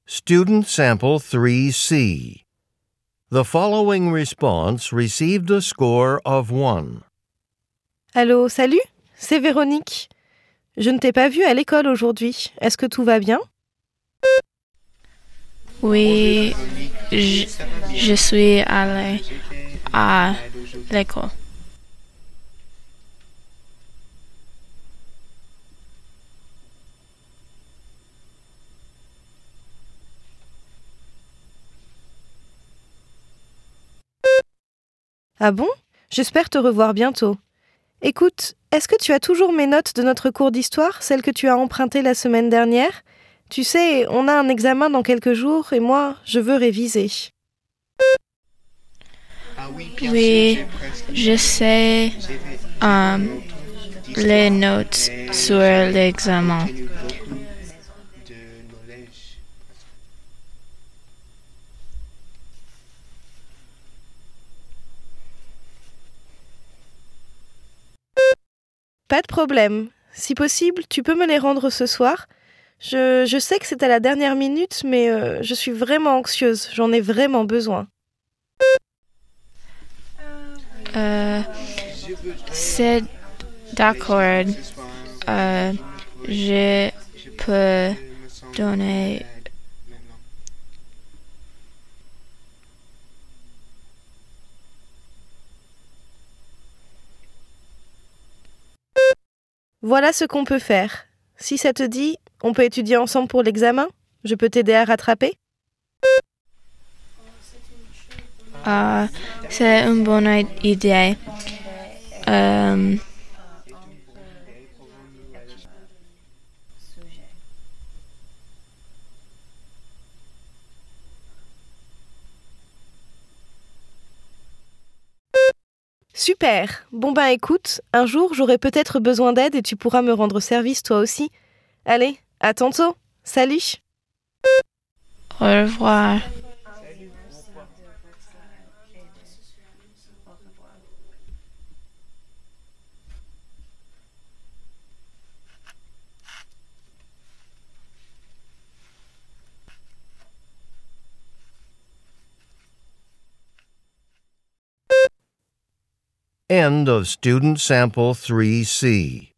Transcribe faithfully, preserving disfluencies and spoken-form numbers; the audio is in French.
Student Sample three C. The following response received a score of one. Allô, salut, c'est Véronique. Je ne t'ai pas vue à l'école aujourd'hui. Est-ce que tout va bien? Oui, je, je suis allée à l'école. Ah bon? J'espère te revoir bientôt. Écoute, est-ce que tu as toujours mes notes de notre cours d'histoire, celles que tu as empruntées la semaine dernière? Tu sais, on a un examen dans quelques jours et moi, je veux réviser. Oui, je sais um, les notes sur l'examen. Pas de problème. Si possible, tu peux me les rendre ce soir. Je, je sais que c'est à la dernière minute, mais euh, je suis vraiment anxieuse. J'en ai vraiment besoin. Euh, c'est d'accord. Euh, je peux donner. Voilà ce qu'on peut faire. Si ça te dit, on peut étudier ensemble pour l'examen? Je peux t'aider à rattraper? Euh, c'est une bonne idée. Euh, Super. Bon ben écoute, un jour j'aurai peut-être besoin d'aide et tu pourras me rendre service toi aussi. Allez, à tantôt. Salut. au revoir. End of Student Sample three C.